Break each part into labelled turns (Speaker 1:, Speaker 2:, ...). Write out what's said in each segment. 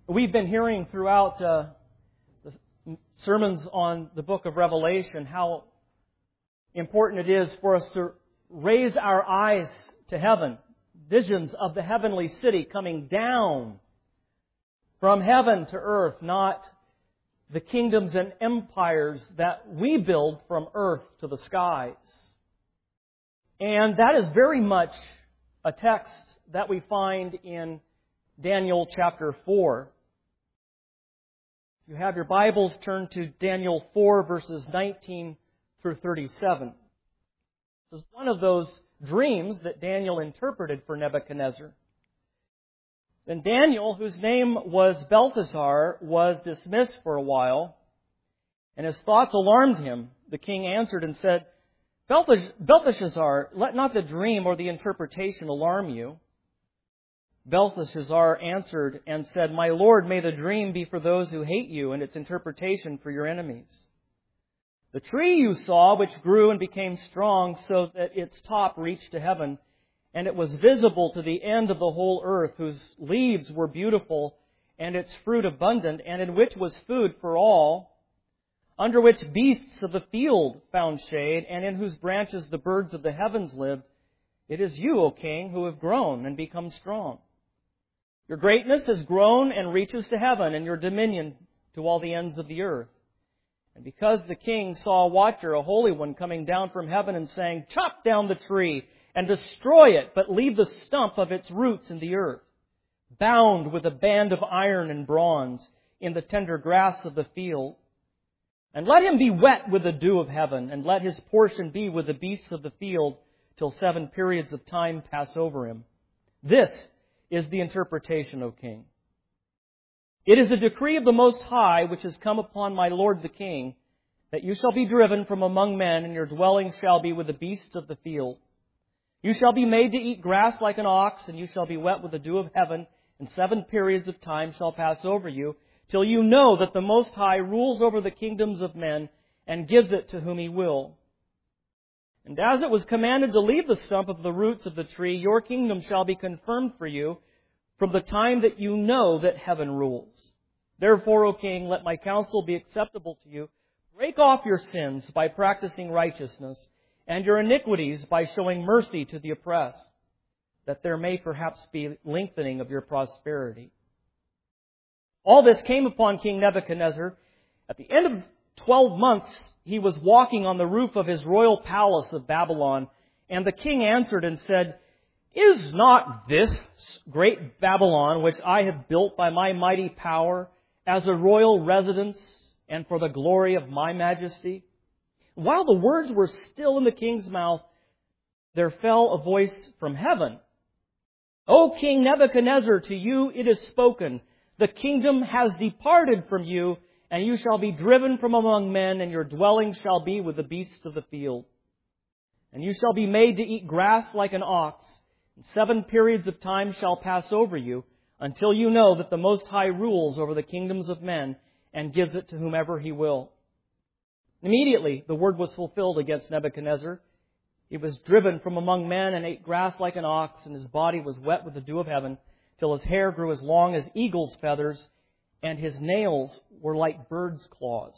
Speaker 1: We've been hearing throughout the sermons on the book of Revelation how important it is for us to raise our eyes to heaven. Visions of the heavenly city coming down from heaven to earth, not the kingdoms and empires that we build from earth to the skies. And that is very much a text that we find in Daniel chapter 4. If you have your Bibles, turn to Daniel 4 verses 19 through 37. This is one of those dreams that Daniel interpreted for Nebuchadnezzar. Then Daniel, whose name was Belteshazzar, was dismissed for a while, and his thoughts alarmed him. The king answered and said, Belteshazzar, let not the dream or the interpretation alarm you. Belteshazzar answered and said, My lord, may the dream be for those who hate you, and its interpretation for your enemies. The tree you saw, which grew and became strong, so that its top reached to heaven, and it was visible to the end of the whole earth, whose leaves were beautiful, and its fruit abundant, and in which was food for all, under which beasts of the field found shade, and in whose branches the birds of the heavens lived. It is you, O king, who have grown and become strong. Your greatness has grown and reaches to heaven, and your dominion to all the ends of the earth. And because the king saw a watcher, a holy one, coming down from heaven and saying, Chop down the tree and destroy it, but leave the stump of its roots in the earth, bound with a band of iron and bronze in the tender grass of the field. And let him be wet with the dew of heaven, and let his portion be with the beasts of the field, till 7 periods of time pass over him. This is the interpretation, O king. It is a decree of the Most High which has come upon my lord the king, that you shall be driven from among men, and your dwelling shall be with the beasts of the field. You shall be made to eat grass like an ox, and you shall be wet with the dew of heaven, and 7 periods of time shall pass over you, till you know that the Most High rules over the kingdoms of men, and gives it to whom He will. And as it was commanded to leave the stump of the roots of the tree, your kingdom shall be confirmed for you from the time that you know that heaven rules. Therefore, O king, let my counsel be acceptable to you. Break off your sins by practicing righteousness, and your iniquities by showing mercy to the oppressed, that there may perhaps be lengthening of your prosperity. All this came upon King Nebuchadnezzar. At the end of 12 months, he was walking on the roof of his royal palace of Babylon, and the king answered and said, Is not this great Babylon, which I have built by my mighty power, as a royal residence and for the glory of my majesty? While the words were still in the king's mouth, there fell a voice from heaven. O King Nebuchadnezzar, to you it is spoken, the kingdom has departed from you, and you shall be driven from among men, and your dwelling shall be with the beasts of the field. And you shall be made to eat grass like an ox, and 7 periods of time shall pass over you, until you know that the Most High rules over the kingdoms of men, and gives it to whomever He will. Immediately the word was fulfilled against Nebuchadnezzar. He was driven from among men and ate grass like an ox, and his body was wet with the dew of heaven, till his hair grew as long as eagle's feathers, and his nails were like birds' claws.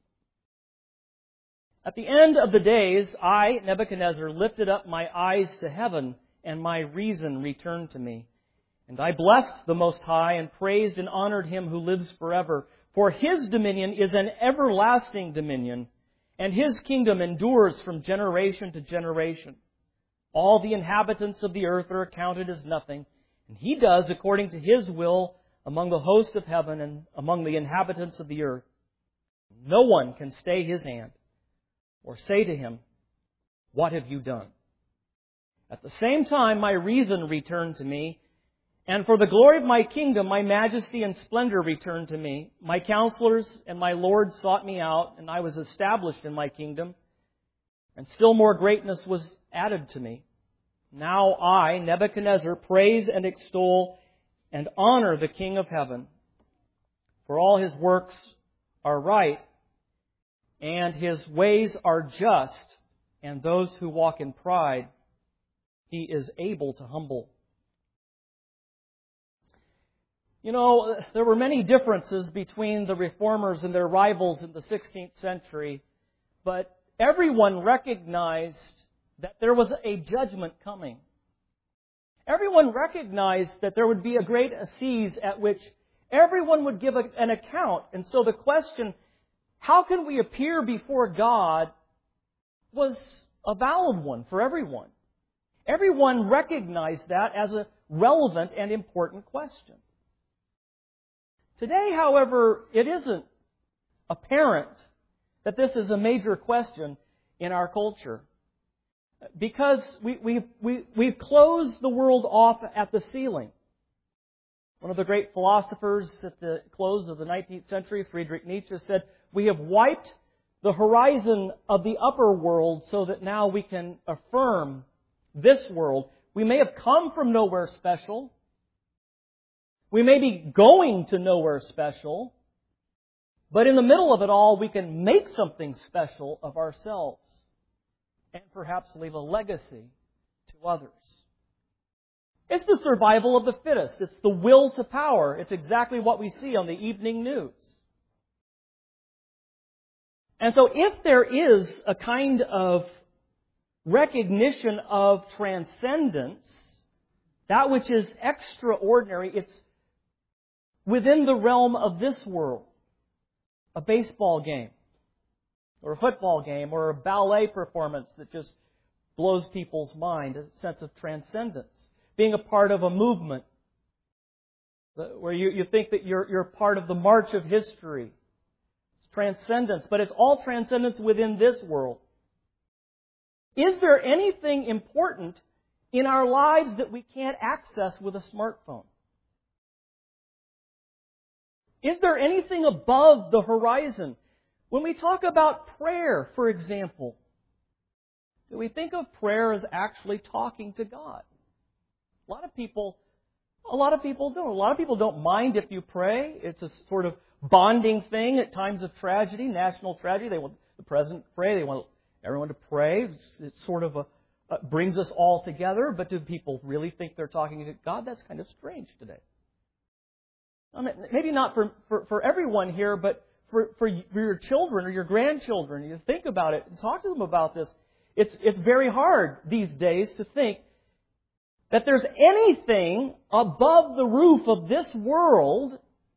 Speaker 1: At the end of the days, I, Nebuchadnezzar, lifted up my eyes to heaven, and my reason returned to me. And I blessed the Most High, and praised and honored Him who lives forever. For His dominion is an everlasting dominion, and His kingdom endures from generation to generation. All the inhabitants of the earth are accounted as nothing, and He does according to His will among the hosts of heaven and among the inhabitants of the earth. No one can stay His hand or say to Him, What have you done? At the same time, my reason returned to me, and for the glory of my kingdom, my majesty and splendor returned to me. My counselors and my lords sought me out, and I was established in my kingdom, and still more greatness was added to me. Now I, Nebuchadnezzar, praise and extol and honor the King of heaven, for all His works are right, and His ways are just, and those who walk in pride He is able to humble. You know, there were many differences between the Reformers and their rivals in the 16th century, but everyone recognized that there was a judgment coming. Everyone recognized that there would be a great assize at which everyone would give an account. And so the question, how can we appear before God, was a valid one for everyone. Everyone recognized that as a relevant and important question. Today, however, it isn't apparent that this is a major question in our culture. Because we've closed the world off at the ceiling. One of the great philosophers at the close of the 19th century, Friedrich Nietzsche, said, "We have wiped the horizon of the upper world so that now we can affirm this world. We may have come from nowhere special. We may be going to nowhere special. But in the middle of it all, we can make something special of ourselves. And perhaps leave a legacy to others." It's the survival of the fittest. It's the will to power. It's exactly what we see on the evening news. And so if there is a kind of recognition of transcendence, that which is extraordinary, it's within the realm of this world. A baseball game, or a football game, or a ballet performance that just blows people's mind, a sense of transcendence. Being a part of a movement where you think that you're part of the march of history. It's transcendence, but it's all transcendence within this world. Is there anything important in our lives that we can't access with a smartphone? Is there anything above the horizon? When we talk about prayer, for example, do we think of prayer as actually talking to God? A lot of people don't. A lot of people don't mind if you pray. It's a sort of bonding thing at times of tragedy, national tragedy. They want the president to pray. They want everyone to pray. It's sort of brings us all together. But do people really think they're talking to God? That's kind of strange today. I mean, maybe not for everyone here, but for your children or your grandchildren. You think about it and talk to them about this. It's very hard these days to think that there's anything above the roof of this world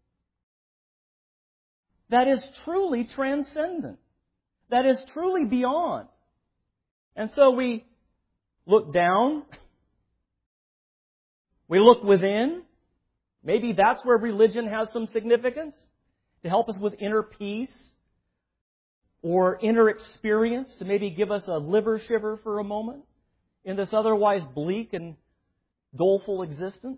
Speaker 1: that is truly transcendent, that is truly beyond. And so we look down, we look within. Maybe that's where religion has some significance, to help us with inner peace or inner experience, to maybe give us a liver shiver for a moment in this otherwise bleak and doleful existence.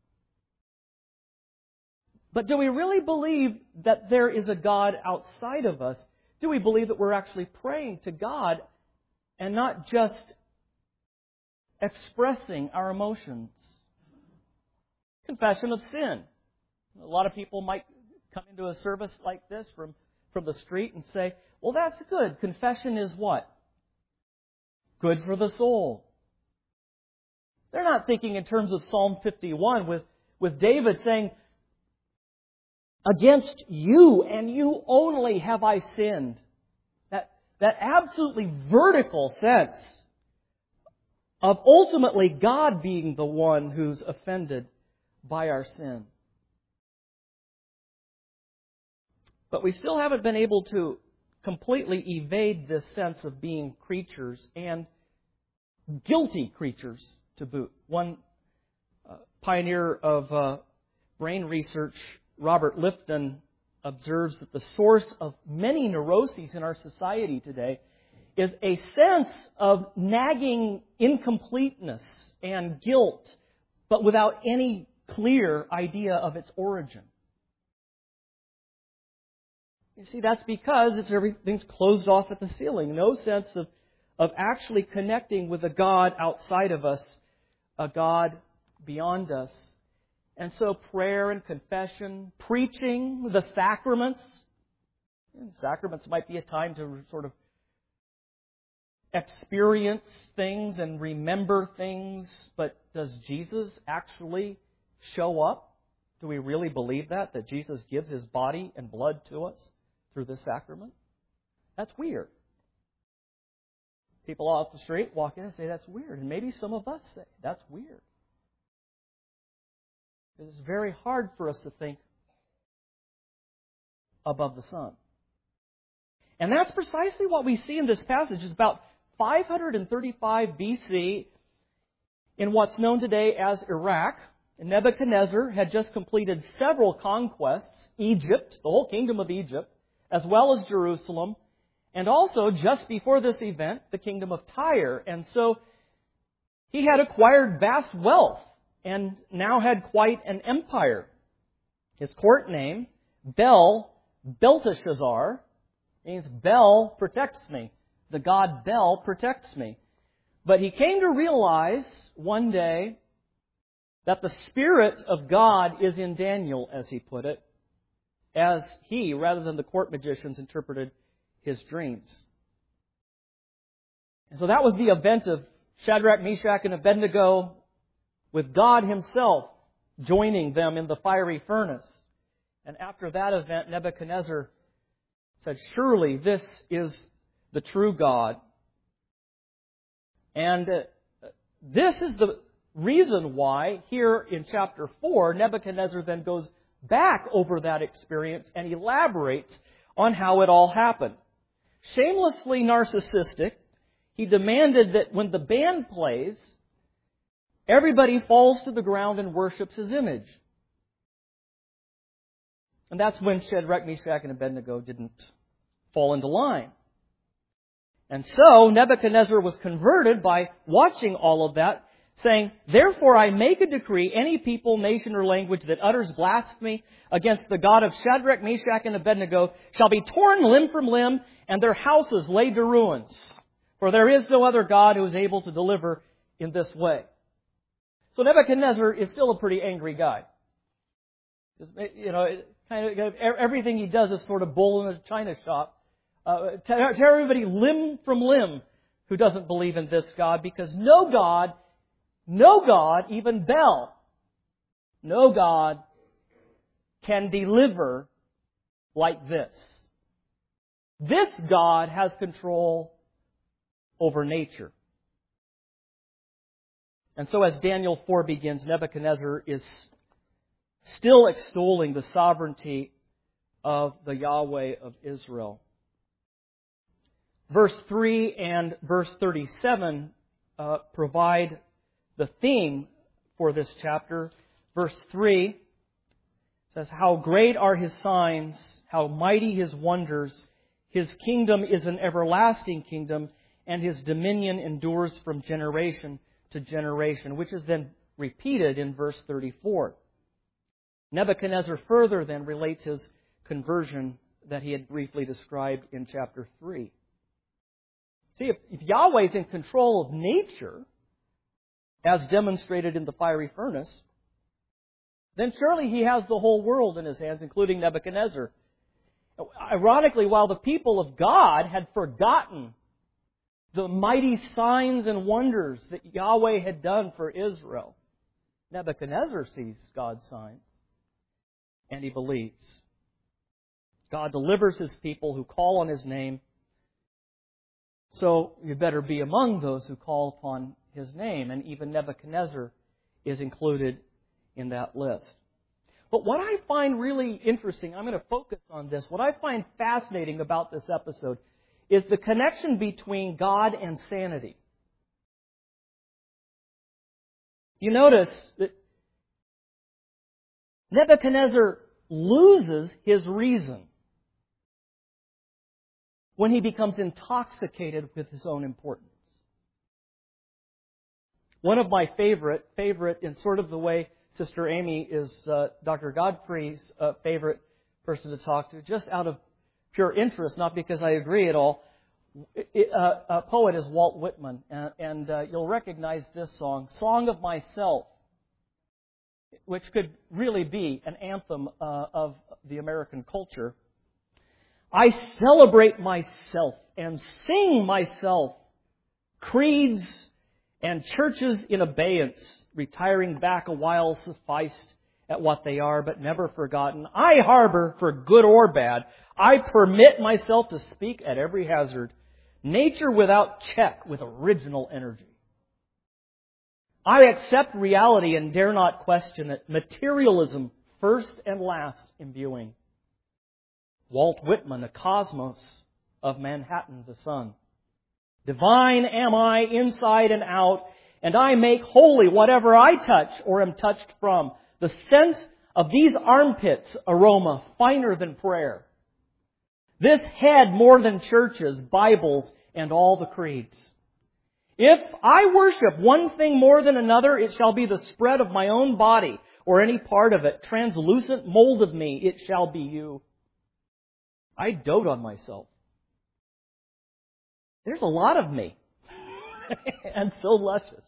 Speaker 1: But do we really believe that there is a God outside of us? Do we believe that we're actually praying to God and not just expressing our emotions? Confession of sin. A lot of people might come into a service like this from the street and say, well, that's good. Confession is what? Good for the soul. They're not thinking in terms of Psalm 51 with David saying, against you and you only have I sinned. That absolutely vertical sense of ultimately God being the one who's offended by our sin. But we still haven't been able to completely evade this sense of being creatures and guilty creatures to boot. One pioneer of brain research, Robert Lifton, observes that the source of many neuroses in our society today is a sense of nagging incompleteness and guilt, but without any clear idea of its origin. You see, that's because everything's closed off at the ceiling. No sense of actually connecting with a God outside of us, a God beyond us. And so prayer and confession, preaching, the sacraments. Sacraments might be a time to sort of experience things and remember things, but does Jesus actually show up Do we really believe that Jesus gives His body and blood to us through this sacrament? That's weird. People off the street walk in and say, that's weird. And maybe some of us say, that's weird. It's very hard for us to think above the sun. And that's precisely what we see in this passage. It's about 535 BC in what's known today as Iraq. And Nebuchadnezzar had just completed several conquests, Egypt, the whole kingdom of Egypt, as well as Jerusalem, and also, just before this event, the kingdom of Tyre. And so he had acquired vast wealth and now had quite an empire. His court name, Belteshazzar, means Bel protects me. The god Bel protects me. But he came to realize one day that the Spirit of God is in Daniel, as he put it, as he, rather than the court magicians, interpreted his dreams. And so that was the event of Shadrach, Meshach, and Abednego, with God Himself joining them in the fiery furnace. And after that event, Nebuchadnezzar said, surely this is the true God. And this is the reason why here in chapter 4, Nebuchadnezzar then goes back over that experience and elaborates on how it all happened. Shamelessly narcissistic, he demanded that when the band plays, everybody falls to the ground and worships his image. And that's when Shadrach, Meshach, and Abednego didn't fall into line. And so Nebuchadnezzar was converted by watching all of that, saying, therefore I make a decree, any people, nation, or language that utters blasphemy against the God of Shadrach, Meshach, and Abednego shall be torn limb from limb, and their houses laid to ruins. For there is no other God who is able to deliver in this way. So Nebuchadnezzar is still a pretty angry guy. Everything he does is sort of bull in a china shop. Tear everybody limb from limb who doesn't believe in this God, because no God, even Bel, no God can deliver like this. This God has control over nature. And so as Daniel 4 begins, Nebuchadnezzar is still extolling the sovereignty of the Yahweh of Israel. Verse 3 and verse 37 provide the theme for this chapter. Verse 3 says, how great are His signs, how mighty His wonders. His kingdom is an everlasting kingdom, and His dominion endures from generation to generation, which is then repeated in verse 34. Nebuchadnezzar further then relates his conversion that he had briefly described in chapter 3. See, if Yahweh is in control of nature, as demonstrated in the fiery furnace, then surely He has the whole world in His hands, including Nebuchadnezzar. Ironically, while the people of God had forgotten the mighty signs and wonders that Yahweh had done for Israel, Nebuchadnezzar sees God's signs and he believes. God delivers His people who call on His name. So you better be among those who call upon His name. And even Nebuchadnezzar is included in that list. But what I find really interesting, I'm going to focus on this, what I find fascinating about this episode is the connection between God and sanity. You notice that Nebuchadnezzar loses his reason when he becomes intoxicated with his own importance. One of my favorite in sort of the way Sister Amy is Dr. Godfrey's favorite person to talk to, just out of pure interest, not because I agree at all. A poet is Walt Whitman, and you'll recognize this song, Song of Myself, which could really be an anthem of the American culture. I celebrate myself and sing myself, creeds and churches in abeyance, retiring back a while sufficed, at what they are, but never forgotten. I harbor, for good or bad, I permit myself to speak at every hazard. Nature without check with original energy. I accept reality and dare not question it. Materialism first and last imbuing. Walt Whitman, a cosmos of Manhattan, the sun. Divine am I inside and out, and I make holy whatever I touch or am touched from. The scent of these armpits aroma finer than prayer. This head more than churches, Bibles, and all the creeds. If I worship one thing more than another, it shall be the spread of my own body, or any part of it, translucent mold of me, it shall be you. I dote on myself. There's a lot of me, and so luscious.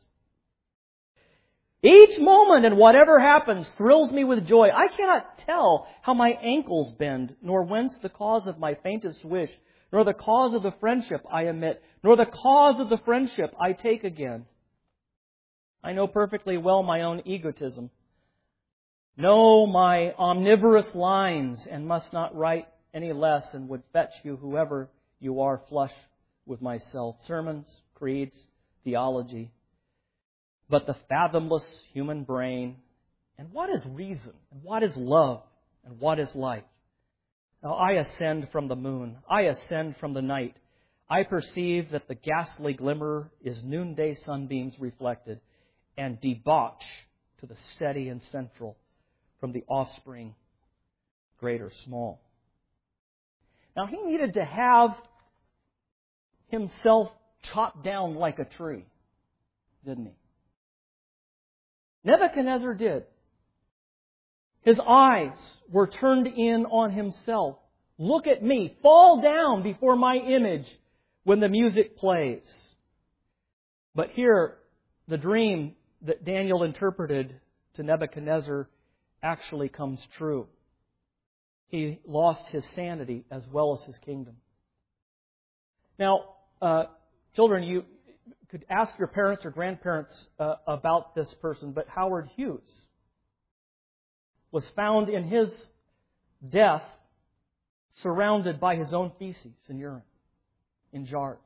Speaker 1: Each moment and whatever happens thrills me with joy. I cannot tell how my ankles bend, nor whence the cause of my faintest wish, nor the cause of the friendship I emit, nor the cause of the friendship I take again. I know perfectly well my own egotism, know my omnivorous lines, and must not write any less, and would fetch you, whoever you are, flush with myself. Sermons, creeds, theology. But the fathomless human brain, and what is reason, and what is love, and what is life? Now I ascend from the moon, I ascend from the night. I perceive that the ghastly glimmer is noonday sunbeams reflected, and debauch to the steady and central from the offspring, great or small. Now he needed to have himself chopped down like a tree, didn't he? Nebuchadnezzar did. His eyes were turned in on himself. Look at me. Fall down before my image when the music plays. But here, the dream that Daniel interpreted to Nebuchadnezzar actually comes true. He lost his sanity as well as his kingdom. Now, children, you could ask your parents or grandparents about this person, but Howard Hughes was found in his death surrounded by his own feces and urine in jars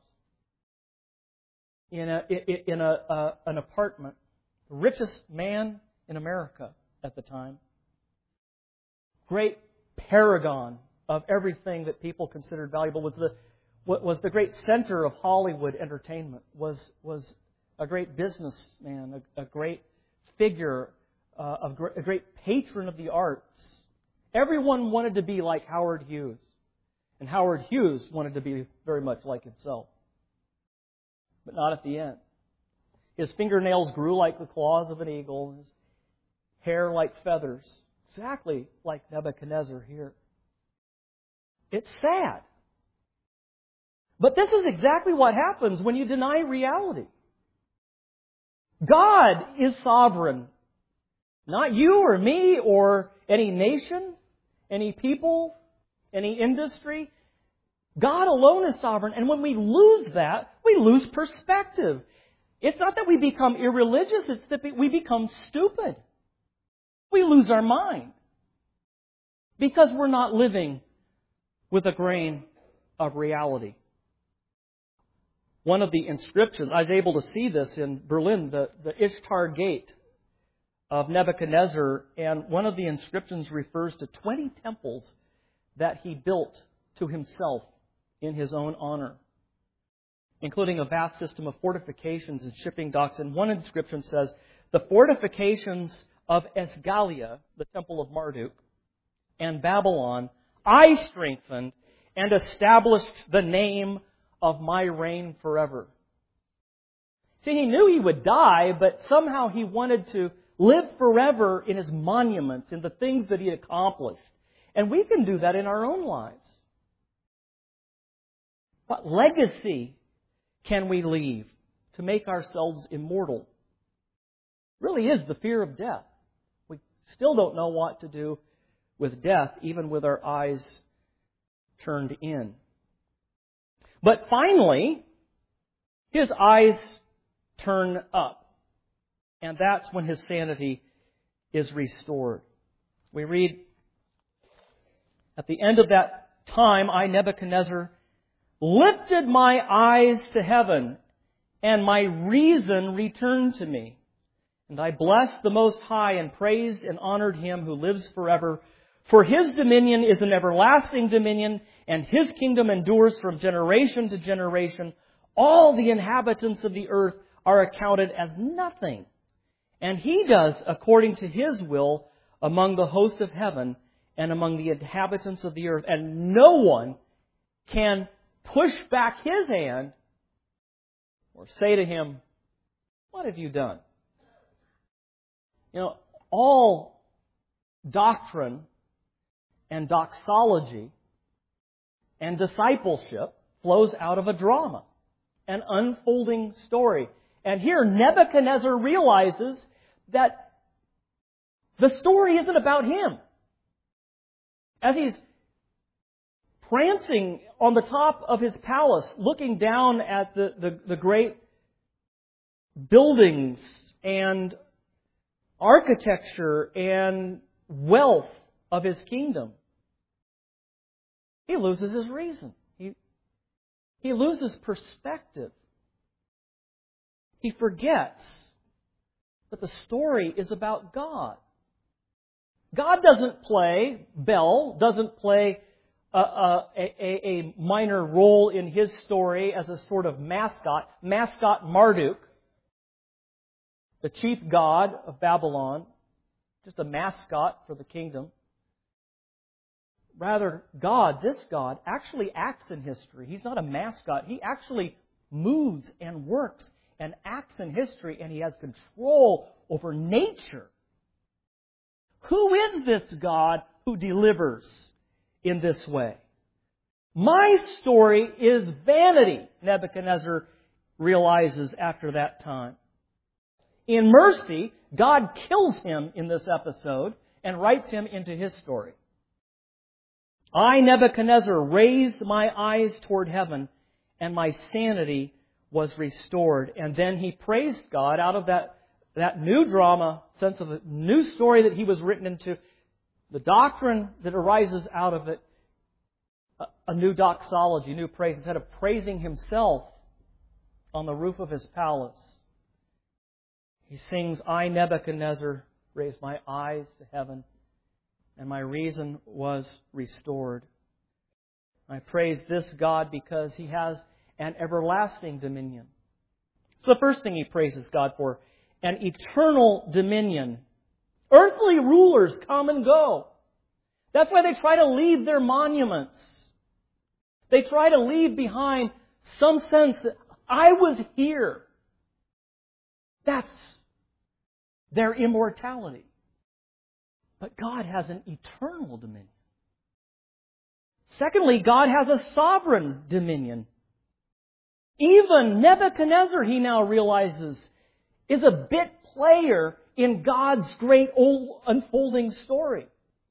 Speaker 1: in an apartment. The richest man in America at the time. Great paragon of everything that people considered valuable. Was the great center of Hollywood entertainment. Was a great businessman, a great figure, a great patron of the arts. Everyone wanted to be like Howard Hughes. And Howard Hughes wanted to be very much like himself. But not at the end. His fingernails grew like the claws of an eagle. His hair like feathers. Exactly like Nebuchadnezzar here. It's sad. But this is exactly what happens when you deny reality. God is sovereign. Not you or me or any nation, any people, any industry. God alone is sovereign. And when we lose that, we lose perspective. It's not that we become irreligious, it's that we become stupid. We lose our mind. Because we're not living with a grain of reality. One of the inscriptions, I was able to see this in Berlin, the Ishtar Gate of Nebuchadnezzar, and one of the inscriptions refers to 20 temples that he built to himself in his own honor, including a vast system of fortifications and shipping docks. And one inscription says, the fortifications of Esgalia, the temple of Marduk, and Babylon, I strengthened and established the name of my reign forever. See, he knew he would die, but somehow he wanted to live forever in his monuments, in the things that he accomplished. And we can do that in our own lives. What legacy can we leave to make ourselves immortal? It really is the fear of death. We still don't know what to do with death, even with our eyes turned in. But finally, his eyes turn up. And that's when his sanity is restored. We read, at the end of that time, I, Nebuchadnezzar, lifted my eyes to heaven, and my reason returned to me. And I blessed the Most High and praised and honored Him who lives forever. For His dominion is an everlasting dominion, and His kingdom endures from generation to generation. All the inhabitants of the earth are accounted as nothing. And He does according to His will among the hosts of heaven and among the inhabitants of the earth. And no one can push back His hand or say to Him, "What have you done?" You know, all doctrine and doxology and discipleship flows out of a drama, an unfolding story. And here Nebuchadnezzar realizes that the story isn't about him. As he's prancing on the top of his palace, looking down at the great buildings and architecture and wealth of his kingdom, he loses his reason. He loses perspective. He forgets that the story is about God. God doesn't play, Bel doesn't play a minor role in his story as a sort of mascot Marduk, the chief god of Babylon, just a mascot for the kingdom. Rather, God, this God, actually acts in history. He's not a mascot. He actually moves and works and acts in history, and He has control over nature. Who is this God who delivers in this way? My story is vanity, Nebuchadnezzar realizes after that time. In mercy, God kills him in this episode and writes him into His story. I, Nebuchadnezzar, raised my eyes toward heaven, and my sanity was restored. And then he praised God out of that new drama, sense of a new story that he was written into, the doctrine that arises out of it, a new doxology, new praise. Instead of praising himself on the roof of his palace, he sings, I, Nebuchadnezzar, raised my eyes to heaven, and my reason was restored. I praise this God because He has an everlasting dominion. So the first thing he praises God for, an eternal dominion. Earthly rulers come and go. That's why they try to leave their monuments. They try to leave behind some sense that I was here. That's their immortality. But God has an eternal dominion. Secondly, God has a sovereign dominion. Even Nebuchadnezzar, he now realizes, is a bit player in God's great old unfolding story.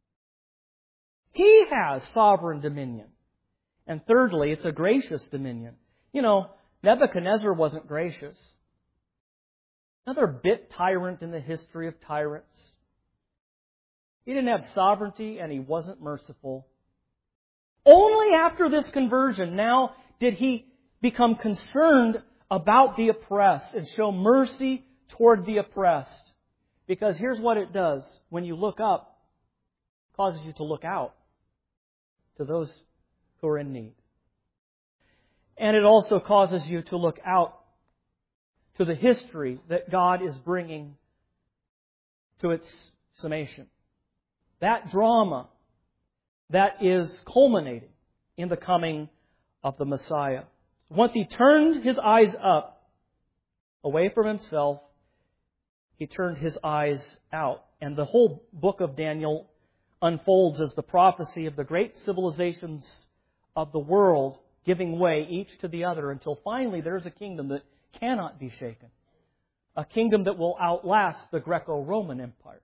Speaker 1: He has sovereign dominion. And thirdly, it's a gracious dominion. You know, Nebuchadnezzar wasn't gracious. Another bit tyrant in the history of tyrants. He didn't have sovereignty and he wasn't merciful. Only after this conversion now did he become concerned about the oppressed and show mercy toward the oppressed. Because here's what it does. When you look up, it causes you to look out to those who are in need. And it also causes you to look out to the history that God is bringing to its summation. That drama that is culminating in the coming of the Messiah. Once he turned his eyes up, away from himself, he turned his eyes out. And the whole book of Daniel unfolds as the prophecy of the great civilizations of the world giving way each to the other until finally there's a kingdom that cannot be shaken. A kingdom that will outlast the Greco-Roman Empire.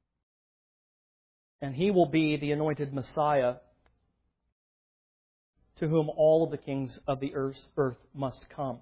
Speaker 1: And he will be the anointed Messiah to whom all of the kings of the earth must come.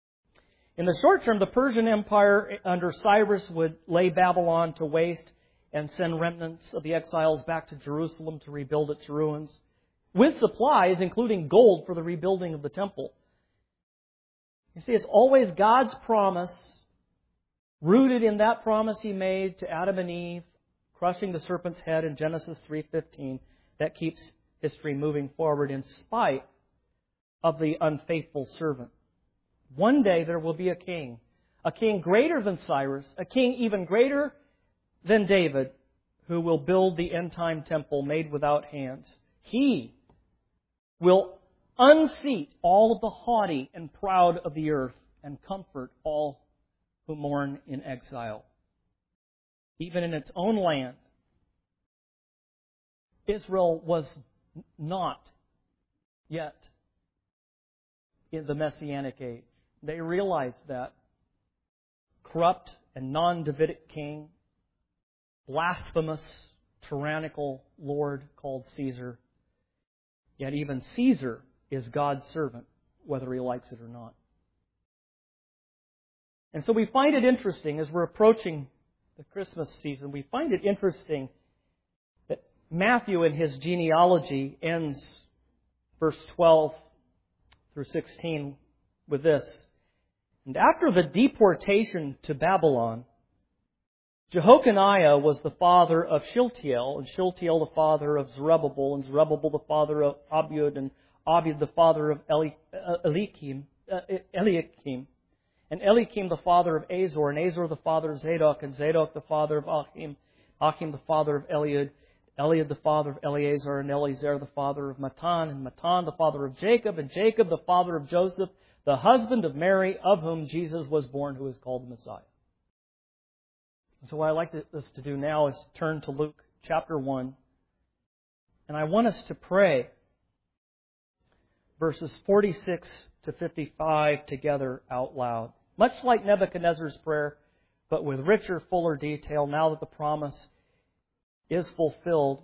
Speaker 1: In the short term, the Persian Empire under Cyrus would lay Babylon to waste and send remnants of the exiles back to Jerusalem to rebuild its ruins, with supplies, including gold, for the rebuilding of the temple. You see, it's always God's promise, rooted in that promise He made to Adam and Eve, crushing the serpent's head in Genesis 3:15, that keeps history moving forward in spite of the unfaithful servant. One day there will be a king greater than Cyrus, a king even greater than David, who will build the end-time temple made without hands. He will unseat all of the haughty and proud of the earth and comfort all who mourn in exile. Even in its own land, Israel was not yet in the Messianic age. They realized that. Corrupt and non-Davidic king, blasphemous, tyrannical lord called Caesar. Yet even Caesar is God's servant, whether he likes it or not. And so we find it interesting as we're approaching the Christmas season, we find it interesting that Matthew in his genealogy ends verse 12 through 16 with this. And after the deportation to Babylon, Jehoconiah was the father of Shealtiel, and Shealtiel the father of Zerubbabel, and Zerubbabel the father of Abiud, and Abiud the father of Eliakim, and Eliakim the father of Azor, and Azor the father of Zadok, and Zadok the father of Achim, Achim the father of Eliud, Eliud the father of Eleazar, and Eleazar the father of Matan, and Matan the father of Jacob, and Jacob the father of Joseph, the husband of Mary, of whom Jesus was born, who is called the Messiah. So what I'd like us to do now is turn to Luke chapter 1. And I want us to pray verses 46 to 55 together out loud. Much like Nebuchadnezzar's prayer, but with richer, fuller detail now that the promise is fulfilled.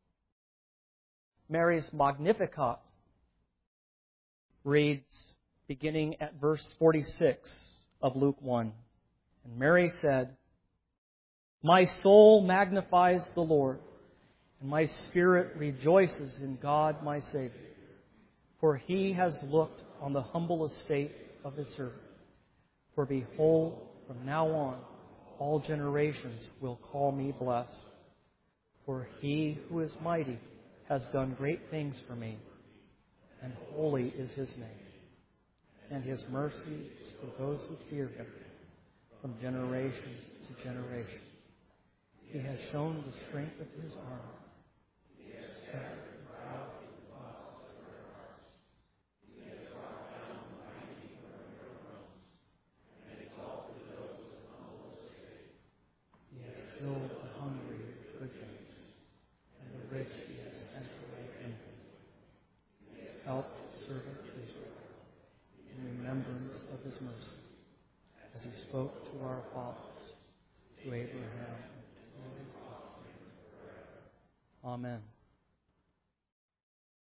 Speaker 1: Mary's Magnificat reads, beginning at verse 46 of Luke 1. And Mary said, "My soul magnifies the Lord, and my spirit rejoices in God my Savior. For He has looked on the humble estate of His servant. For behold, from now on, all generations will call me blessed. For He who is mighty has done great things for me, and holy is His name. And His mercy is for those who fear Him from generation to generation. He has shown the strength of His arm. He has scattered the proud in the thoughts of their hearts. He has brought down the mighty from their thrones, and exalted those of humble estate. He has filled the hungry with good things, and the rich He has sent away empty. He has helped His servant Israel in remembrance of His mercy, as He spoke to our fathers, to Abraham, and to his offspring forever. Amen.